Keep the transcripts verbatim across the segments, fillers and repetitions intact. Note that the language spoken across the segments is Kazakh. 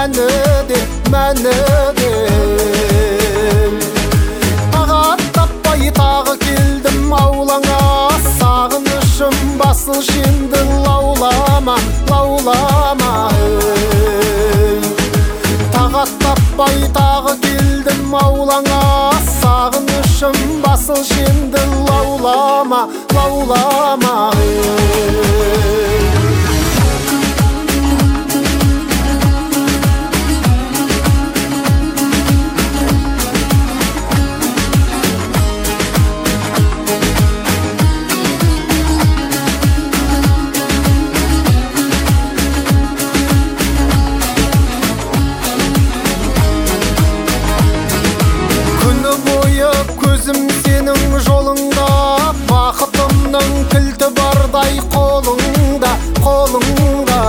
мәні де, мәні де. Тағат таппай тағы келдім аулаңа, сағынышым басыл шенді лаулама, лаулама. Тағат таппай тағы келдім аулаңа, сағынышым басыл шенді лаулама, лаулама. Көзім сенің жолыңда, бақытымның кілті бардай қолыңда, қолыңда.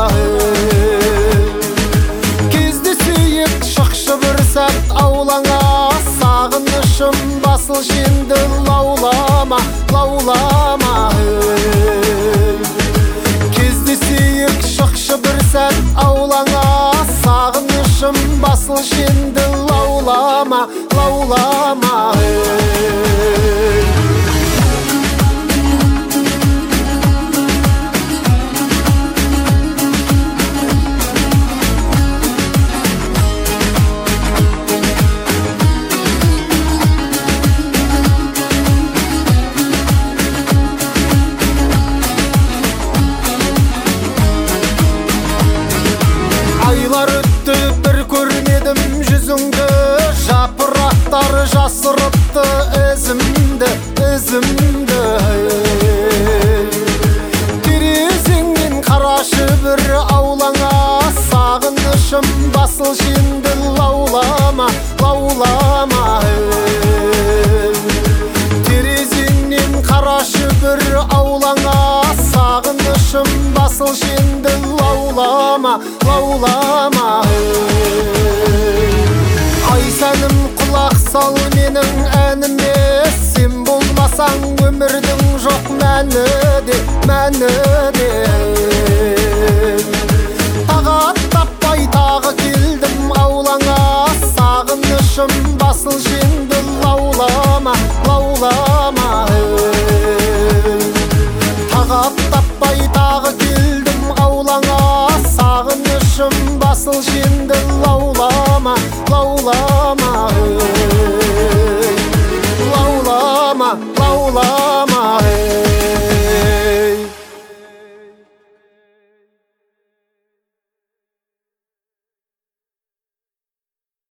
Кездесейік шықшы бір сәт аулаңа, сағынышым басыл шенді лаулама, лаулама. Кездесейік шықшы бір сәт аулаңа, сағынышым басыл шенді лаулама, лаулама. Айлар өтті бір көрмедім жүзіңді, жапырақтар жасырыпты ізімді, ізімді. Терезеңнен қарашы бір аулаңа, сағынышым басыл шенді лаулама, лаулама. Терезеңнен қарашы бір аулаңа, сағынышым басыл шенді лаулама, лаулама. Ай сәнім құлақ сал менің әніме, сен болмасаң өмірдің жоқ мәні де, мәні де. Тағат таппай тағы келдім аулаңа, сағынышым басыл шенді лаулама, лаулама. Тағат таппай тағы келдім аулаңа, сағынышым басыл шенді лаулама, лаулама. Лаулама, лаулама.